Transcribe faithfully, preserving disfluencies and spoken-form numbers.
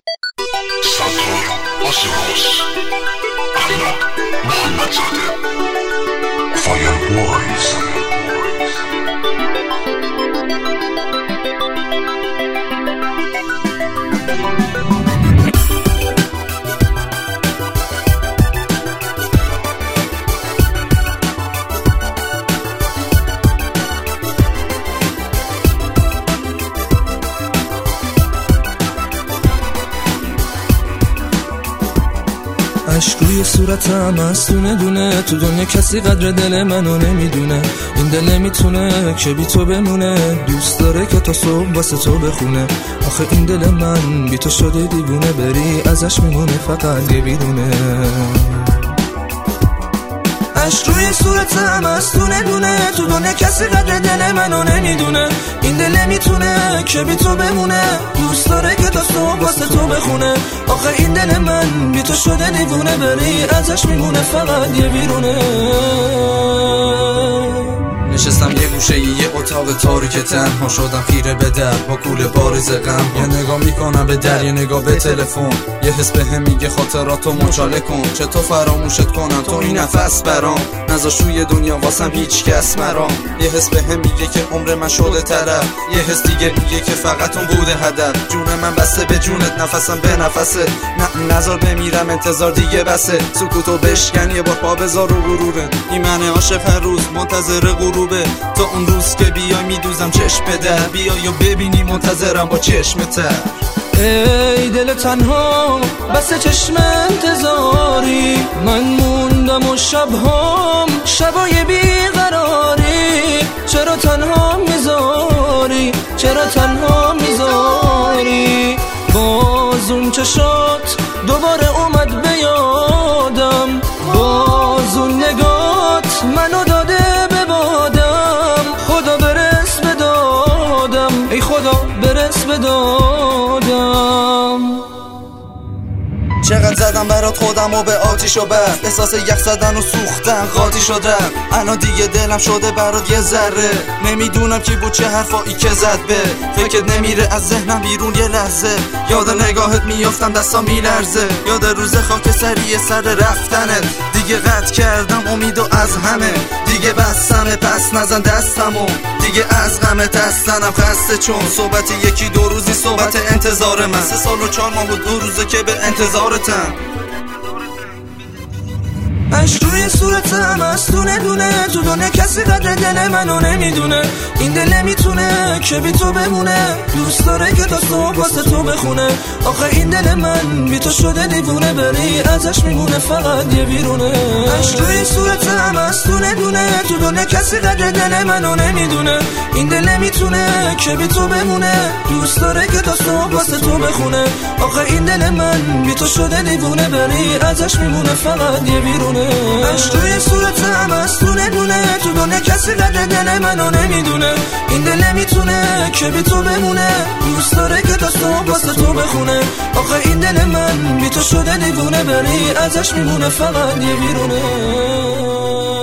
ستار آسروس اخلاق محمدزاده فایر بویز عشق روی صورتم از دونه دونه، تو دنیا کسی قدر دل منو نمیدونه. این دل نمیتونه که بی تو بمونه، دوست داره که تا صبح واسه تو بخونه. آخه این دل من بی تو شده دیوونه، بری ازش میمونه فقط یه بیدونه. عشق روی صورتم از دونه دونه، تو دنیا کسی قدر دل منو نمیدونه. این دل نمیتونه که بی تو بمونه، دوست داره که تا صبح واسه تو بخونه. آخه این دل من بی تو شده دیوونه، بری ازش میمونه فقط یه بیرونه. نشستم یه گوشه یه اتاق تاریک، تنها شدم خیره به در با کوله بارز غم. یه نگاه میکنم به در، یه نگاه به تلفن، یه حس بهم میگه خاطراتو مچاله کن. چطور فراموشت کنم تو این نفس برام، نذاش توی دنیا واسم هیچ کس مرام. یه حس بهم میگه که عمر من شده طرف، یه حس دیگه میگه که فقط اون بوده هدف. جون من بسته به جونت، نفسم به نفسه، نه نذار بمیرم انتظار دیگه بسه. سکوتو بشکن یه بار پا بذار رو غروره، این من عاشق هر روز منتظر غروبه. تا اون روز که بیای میدوزم چشم در، بیای و ببینی منتظرم با چشم تر. ای دل تنها بس چشم انتظاری، من موندم و شبهام شبای بیقراری. چرا تنها میذاری، چرا تنها میذاری؟ باز اون چشات دوباره اومد به یادم، باز اون نگات منو داده به بادم. خدا برس به دادم، ای خدا برس به دادم. چقدر زدم برات خودم و به آتیش و برد، احساس یخ زدن و سوختن قاطی شدم. الان دیگه دلم شده برات یه ذره، نمیدونم کی بود چه حرفایی که زد به فکرت نمیره از ذهنم بیرون یه لحظه. یاد نگاهت میافتم دستام میلرزه، یاد روز خاک سری سر رفتنت. دیگه قطع کردم امیدو از همه، دیگه بستمه پس نزن دستمو. دیگه از غم دستنم خسته، چون صحبت یکی دو روزی صحبت انتظار من. سه سال و چهار ماه و دو روزه که به انتظارتم. عشق روی صورتم از دونه دونه، تو دنیا کسی قدر دل منو نمیدونه. این دل نمیتونه که بی تو بمونه، دوست داره که تا صبح واسه تو بخونه. آخه این دل من بی تو شده دیوونه، بری ازش میمونه فقط یه بیرونه. عشق روی صورتم از دونه دونه، تو دنیا کسی قدر دل منو نمیدونه. این دل نمیتونه که بی تو بمونه، دوست داره که تا صبح واسه تو بخونه. آخه این دل من بی تو شده دیوونه، بری ازش میمونه فقط یه بیرونه. عشق روی صورتم از دونه دونه، تو دنیا کسی قدر دل منو نمیدونه. این دل نمیتونه که بی تو بمونه، دوست داره که تا صبح واسه تو بخونه. آخه این دل من بی تو شده دیوونه، بری ازش میمونه فقط یه بیرونه.